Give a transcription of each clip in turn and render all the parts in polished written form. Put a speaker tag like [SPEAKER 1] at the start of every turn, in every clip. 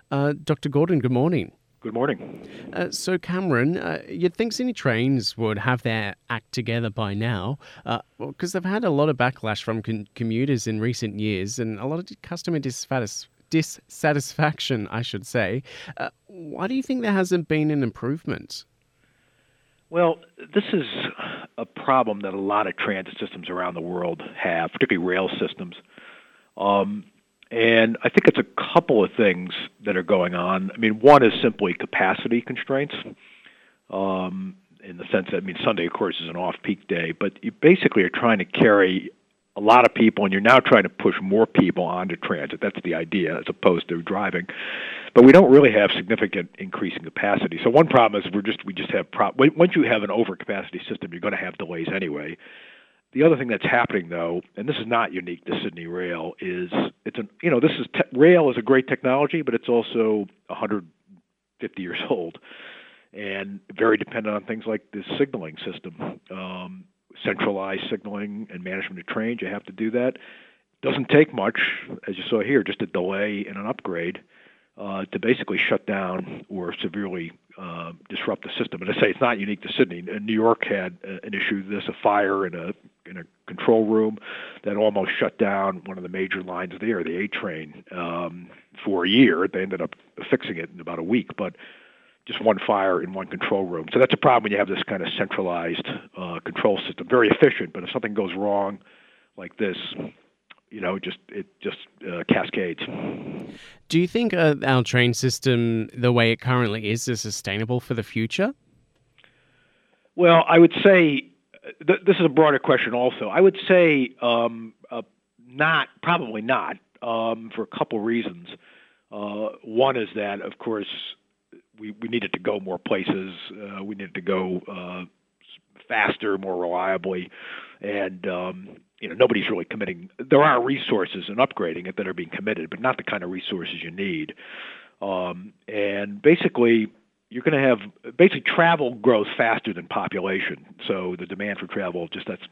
[SPEAKER 1] Dr. Gordon, good morning.
[SPEAKER 2] Good morning.
[SPEAKER 1] So, Cameron, you'd think Sydney Trains would have their act together by now, because they've had a lot of backlash from commuters in recent years and a lot of customer dissatisfaction, I should say. Why do you think there hasn't been an improvement?
[SPEAKER 2] Well, this is a problem that a lot of transit systems around the world have, particularly rail systems. And I think it's a couple of things that are going on. I mean, one is simply capacity constraints, in the sense that, I mean, Sunday, of course, is an off-peak day, but you basically are trying to carry a lot of people, and you're now trying to push more people onto transit. That's the idea, as opposed to driving. But we don't really have significant increase in capacity. So one problem is we just have once you have an overcapacity system, you're going to have delays anyway. The other thing that's happening, though, and this is not unique to Sydney Rail, is rail is a great technology, but it's also 150 years old and very dependent on things like the signaling system, centralized signaling and management of trains. You have to do that. Doesn't take much, as you saw here, just a delay and an upgrade to basically shut down or severely disrupt the system. And I say it's not unique to Sydney. New York had an issue, a fire in a control room that almost shut down one of the major lines there, the A train, for a year. They ended up fixing it in about a week, but just one fire in one control room. So that's a problem when you have this kind of centralized control system. Very efficient, but if something goes wrong like this, it just cascades.
[SPEAKER 1] Do you think our train system, the way it currently is sustainable for the future?
[SPEAKER 2] Well, I would say this is a broader question also. I would say probably not, for a couple reasons. One is that, of course, we needed to go more places. We needed to go faster, more reliably, and nobody's really committing. There are resources in upgrading it that are being committed, but not the kind of resources you need. And basically, you're going to have travel grows faster than population. So the demand for travel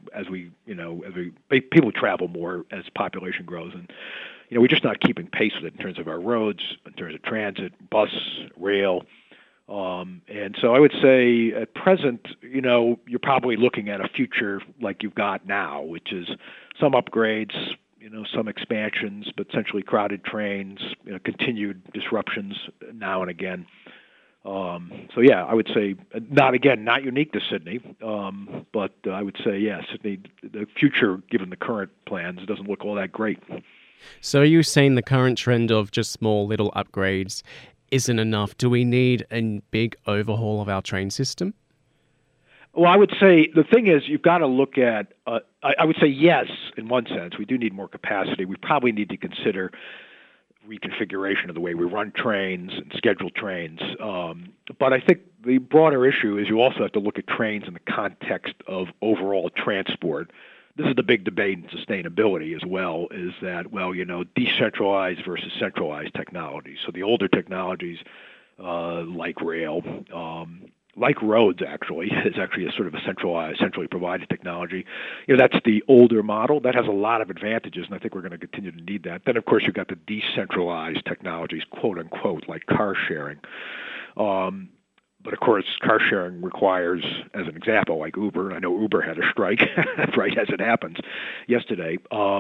[SPEAKER 2] people travel more as population grows, and we're just not keeping pace with it in terms of our roads, in terms of transit, bus, rail. And so I would say at present, you're probably looking at a future like you've got now, which is some upgrades, some expansions, but essentially crowded trains, continued disruptions now and again. So yeah, I would say not unique to Sydney, but I would say, yeah, Sydney, the future, given the current plans, doesn't look all that great.
[SPEAKER 1] So are you saying the current trend of just small little upgrades isn't enough? Do we need a big overhaul of our train system?
[SPEAKER 2] Well, I would say the thing is you've got to look at, I would say yes, in one sense. We do need more capacity. We probably need to consider reconfiguration of the way we run trains and schedule trains. But I think the broader issue is you also have to look at trains in the context of overall transport. This is the big debate in sustainability as well, is that, decentralized versus centralized technologies. So the older technologies, like rail, like roads actually, is actually a sort of a centrally provided technology. That's the older model. That has a lot of advantages, and I think we're going to continue to need that. Then, of course, you've got the decentralized technologies, quote unquote, like car sharing. But of course, car sharing requires, as an example, like Uber. I know Uber had a strike, right as it happens, yesterday.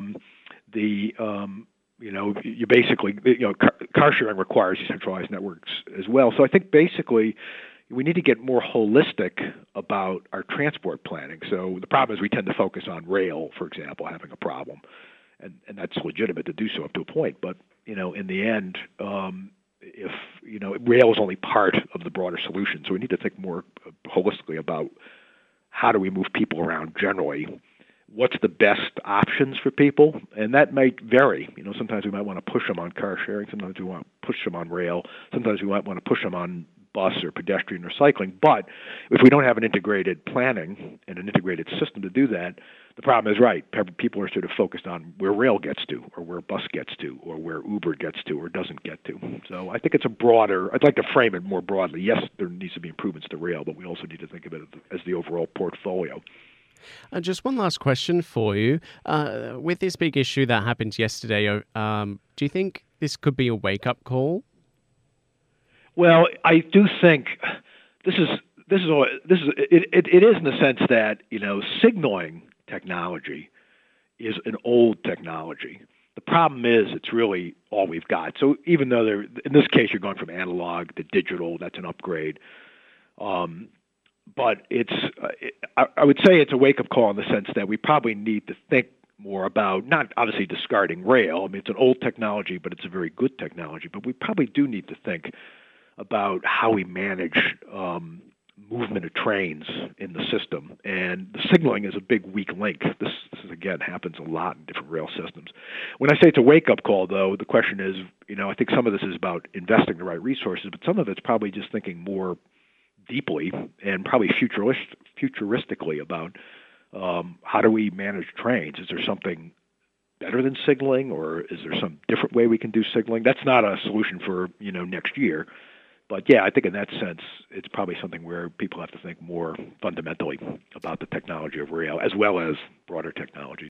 [SPEAKER 2] You basically, car sharing requires decentralized networks as well. So I think basically we need to get more holistic about our transport planning. So the problem is we tend to focus on rail, for example, having a problem, and that's legitimate to do so up to a point. But in the end, if rail is only part of the broader solution, so we need to think more holistically about how do we move people around generally. What's the best options for people? And that might vary. Sometimes we might want to push them on car sharing. Sometimes we want to push them on rail. Sometimes we might want to push them on bus or pedestrian or cycling. But if we don't have an integrated planning and an integrated system to do that, the problem is, right, people are sort of focused on where rail gets to or where bus gets to or where Uber gets to or doesn't get to. So I think it's I'd like to frame it more broadly. Yes, there needs to be improvements to rail, but we also need to think of it as the overall portfolio.
[SPEAKER 1] Just one last question for you. With this big issue that happened yesterday, do you think this could be a wake-up call?
[SPEAKER 2] Well, I do think this is it is in the sense that signaling technology is an old technology. The problem is it's really all we've got. So even though in this case you're going from analog to digital, that's an upgrade. Um, but I would say it's a wake up call in the sense that we probably need to think more about not obviously discarding rail. I mean, it's an old technology, but it's a very good technology. But we probably do need to think about how we manage movement of trains in the system. And the signaling is a big weak link. This is, again, happens a lot in different rail systems. When I say it's a wake-up call, though, the question is, I think some of this is about investing the right resources, but some of it's probably just thinking more deeply and probably futuristically about how do we manage trains? Is there something better than signaling, or is there some different way we can do signaling? That's not a solution for next year. But yeah, I think in that sense, it's probably something where people have to think more fundamentally about the technology of rail as well as broader technology.